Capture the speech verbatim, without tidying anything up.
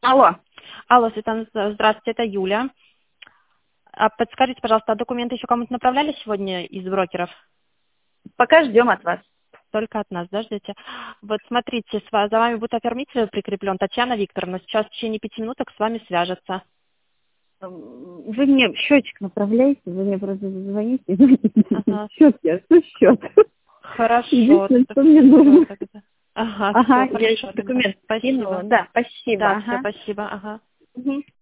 Алло. Алло, Светлана, здравствуйте, это Юля. А подскажите, пожалуйста, а документы еще кому-то направляли сегодня из брокеров? Пока ждем от вас. Только от нас, да, ждете? Вот смотрите, с ва- за вами будет оформитель прикреплен, Татьяна Викторовна. Сейчас в течение пяти минуток с вами свяжется. М, Вы мне счетчик направляете, вы мне просто звоните. и говорите, Ага, Счет я, что счет? хорошо. Единственное, Так что мне все нужно. тогда. Ага, все Ага, я хорошо тогда. документ скинула. Спасибо. Да, спасибо. Да, все, Ага. спасибо. Ага. Мгм.